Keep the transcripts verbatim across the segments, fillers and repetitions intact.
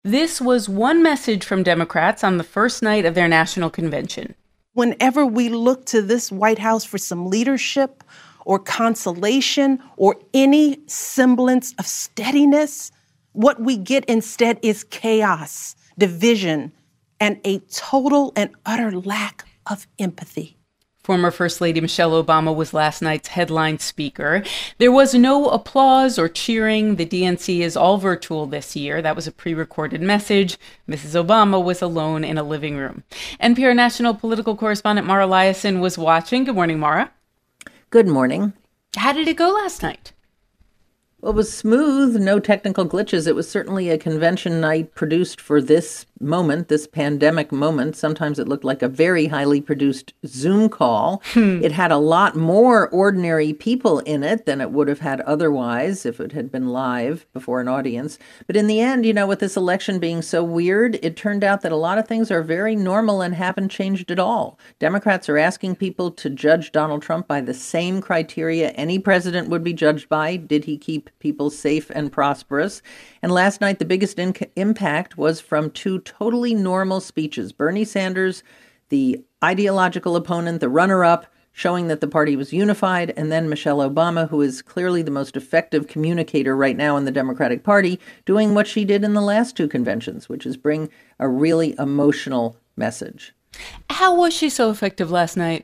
This was one message from Democrats on the first night of their national convention. Whenever we look to this White House for some leadership or consolation or any semblance of steadiness, what we get instead is chaos, division, and a total and utter lack of empathy. Former First Lady Michelle Obama was last night's headline speaker. There was no applause or cheering. The D N C is all virtual this year. That was a pre-recorded message. Missus Obama was alone in a living room. N P R national political correspondent Mara Liasson was watching. Good morning, Mara. Good morning. How did it go last night? Well, it was smooth, no technical glitches. It was certainly a convention night produced for this moment, this pandemic moment. Sometimes it looked like a very highly produced Zoom call. Hmm. It had a lot more ordinary people in it than it would have had otherwise if it had been live before an audience. But in the end, you know, with this election being so weird, it turned out that a lot of things are very normal and haven't changed at all. Democrats are asking people to judge Donald Trump by the same criteria any president would be judged by. Did he keep people safe and prosperous? And last night, the biggest in- impact was from two totally normal speeches. Bernie Sanders, the ideological opponent, the runner-up, showing that the party was unified, and then Michelle Obama, who is clearly the most effective communicator right now in the Democratic Party, doing what she did in the last two conventions, which is bring a really emotional message. How was she so effective last night?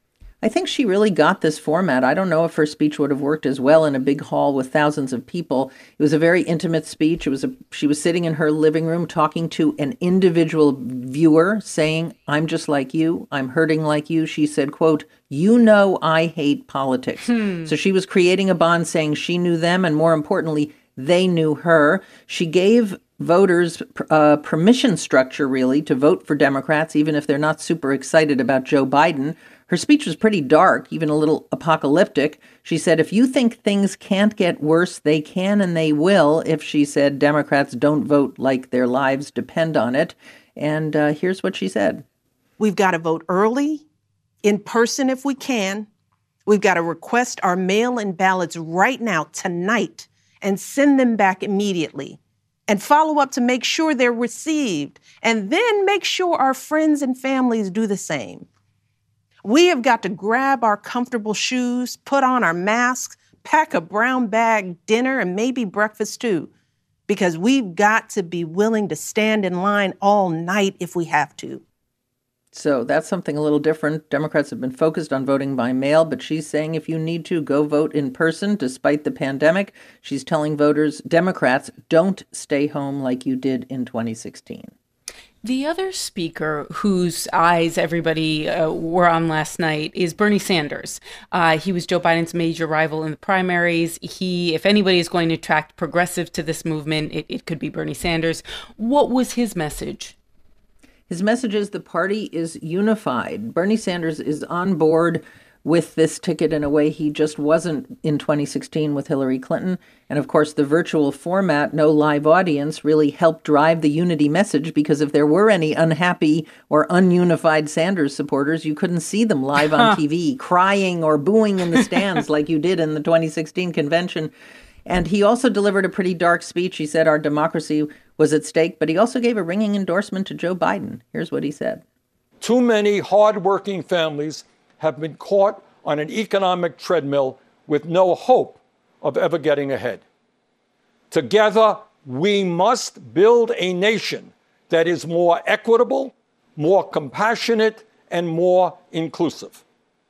I think she really got this format. I don't know if her speech would have worked as well in a big hall with thousands of people. It was a very intimate speech. It was a, she was sitting in her living room talking to an individual viewer saying, I'm just like you. I'm hurting like you. She said, quote, you know, I hate politics. Hmm. So she was creating a bond saying she knew them, and more importantly, they knew her. She gave voters uh, permission structure, really, to vote for Democrats, even if they're not super excited about Joe Biden. Her speech was pretty dark, even a little apocalyptic. She said, if you think things can't get worse, they can and they will, if, she said, Democrats don't vote like their lives depend on it. And uh, here's what she said. We've got to vote early, in person if we can. We've got to request our mail-in ballots right now, tonight, and send them back immediately. And follow up to make sure they're received. And then make sure our friends and families do the same. We have got to grab our comfortable shoes, put on our masks, pack a brown bag dinner, and maybe breakfast too, because we've got to be willing to stand in line all night if we have to. So that's something a little different. Democrats have been focused on voting by mail, but she's saying if you need to, go vote in person despite the pandemic. She's telling voters, Democrats, don't stay home like you did in twenty sixteen. The other speaker whose eyes everybody uh, were on last night is Bernie Sanders. Uh, he was Joe Biden's major rival in the primaries. He, if anybody is going to attract progressives to this movement, it, it could be Bernie Sanders. What was his message? His message is the party is unified. Bernie Sanders is on board with this ticket in a way he just wasn't in twenty sixteen with Hillary Clinton. And of course, the virtual format, no live audience, really helped drive the unity message, because if there were any unhappy or ununified Sanders supporters, you couldn't see them live on T V crying or booing in the stands like you did in the twenty sixteen convention. And he also delivered a pretty dark speech. He said our democracy was at stake, but he also gave a ringing endorsement to Joe Biden. Here's what he said. Too many hardworking families have been caught on an economic treadmill with no hope of ever getting ahead. Together, we must build a nation that is more equitable, more compassionate, and more inclusive.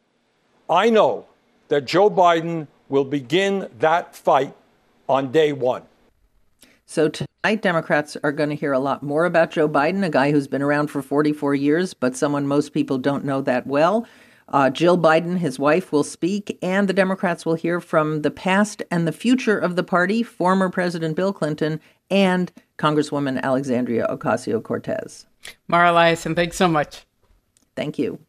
I know that Joe Biden will begin that fight on day one. So tonight, Democrats are going to hear a lot more about Joe Biden, a guy who's been around for forty-four years, but someone most people don't know that well. Uh, Jill Biden, his wife, will speak, and the Democrats will hear from the past and the future of the party, former President Bill Clinton and Congresswoman Alexandria Ocasio-Cortez. Mara Liasson, thanks so much. Thank you.